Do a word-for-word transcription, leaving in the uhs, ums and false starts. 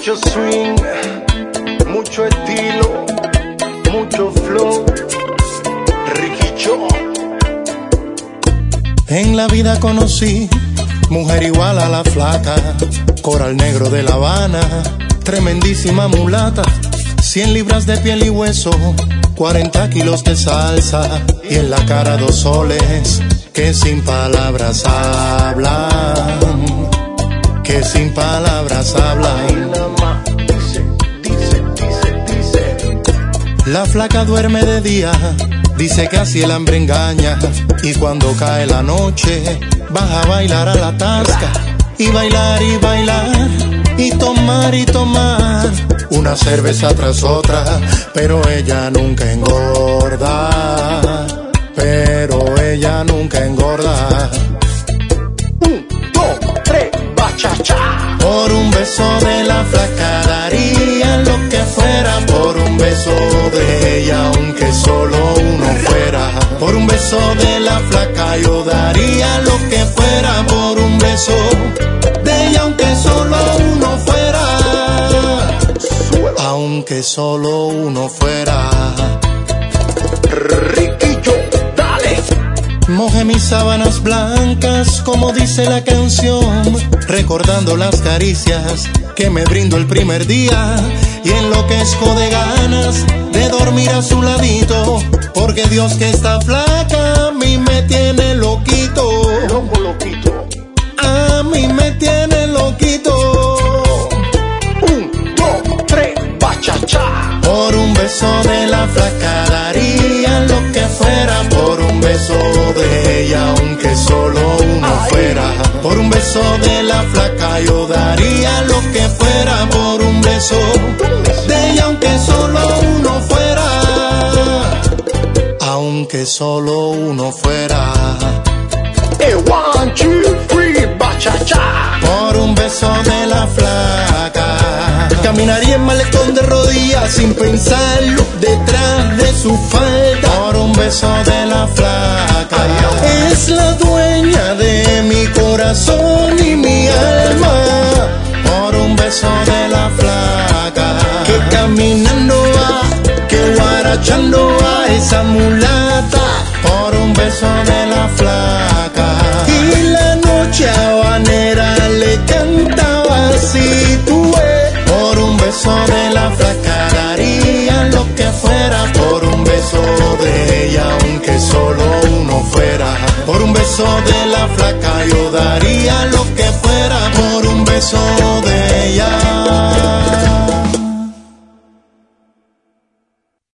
Mucho swing, mucho estilo, mucho flow. Ricky Joe. En la vida conocí mujer igual a la flaca, coral negro de La Habana, tremendísima mulata, cien libras de piel y hueso, cuarenta kilos de salsa, y en la cara dos soles que sin palabras hablan, que sin palabras hablan. La flaca duerme de día, dice que así el hambre engaña, y cuando cae la noche baja a bailar a la tasca, y bailar y bailar, y tomar y tomar, una cerveza tras otra, pero ella nunca engorda, pero ella nunca engorda. Un, dos, tres, bachacha. Por un beso de la flaca daría lo que fuera, por un beso de ella aunque solo uno fuera. Por un beso de la flaca yo daría lo que fuera, por un beso de ella aunque solo uno fuera, aunque solo uno fuera. Riquillo, dale. Mojé mis sábanas blancas, como dice la canción, recordando las caricias que me brindó el primer día, y enloquezco de ganas de dormir a su ladito, porque Dios que está flaca a mí me tiene loquito, Loco, loquito. a mí me tiene loquito. Un, dos, tres, bachacha. Por un beso de la flaca daría lo que fuera, por un beso de ella aunque solo uno Ay. fuera. Por un beso de la flaca yo daría lo que fuera, por un beso de ella aunque solo uno fuera, aunque solo uno fuera. Eh, one, two, three, bachacha. Por un beso de la flaca caminaría en malecón de rodillas sin pensarlo, detrás de su falda. Por un beso de la flaca, es la dueña de mi corazón y mi alma. Por un beso de la flaca, que caminando va, que guarachando va esa mulata. Por un beso de la flaca, y la noche habanera le cantaba así, tú ves. Por un beso de la flaca daría lo que fuera, por un beso de ella aunque solo uno fuera. Por un beso de la flaca yo daría lo que fuera, por un beso de ella.